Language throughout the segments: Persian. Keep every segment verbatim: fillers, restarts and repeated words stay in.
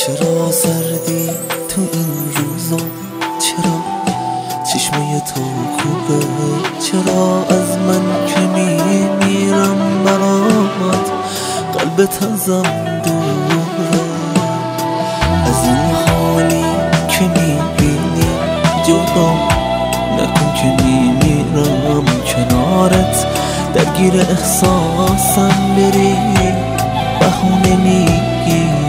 چرا سردی تو این روزا؟ چرا چشمه تو کوبه؟ چرا از من که میمیرم برامت قلبت ازم دوره؟ از این حالی که میبینی جدا نکن که میمیرم کنارت، درگیر احساسم بری بهونه میگیرم.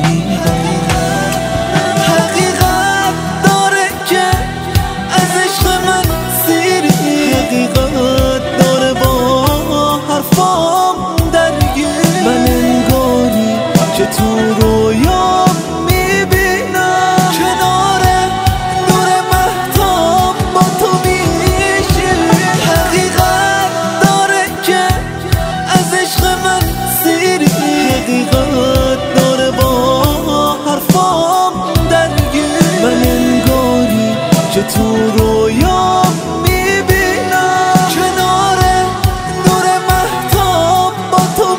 حقیقت داره که از عشق من سیری، حقیقت داره با حرفام درگیر. من انگاری که تو رویا میبینم کنار نور مهتاب با تو میشی. حقیقت داره که از عشق من سیری، حقیقت داره با حرفام درگیر. من انگاری که تو رویا میبینم کنار نور مهتاب با تو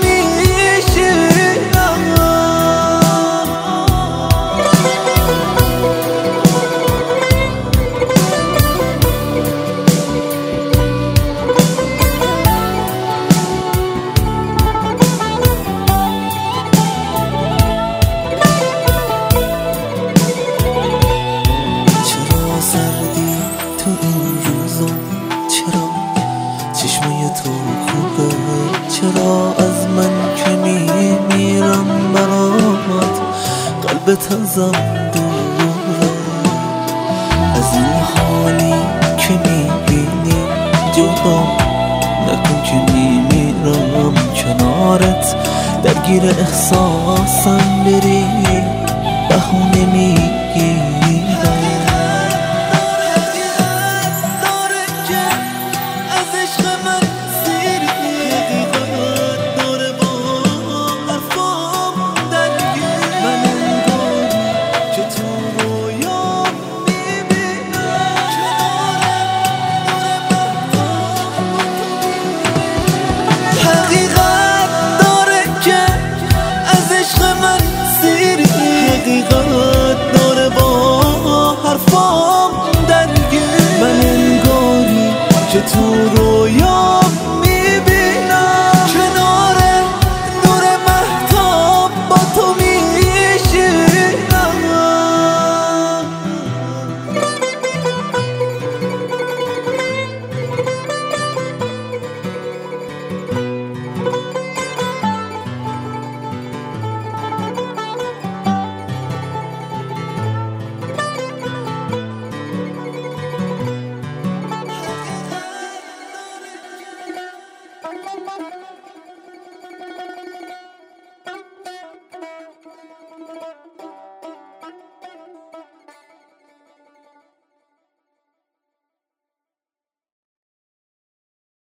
تو کوبه؟ چرا از من که میمیرم برامت قلبت ازم دوره؟ از این حالی که میبینی جدا نکن که میمیرم کنارت، درگیر احساسم بری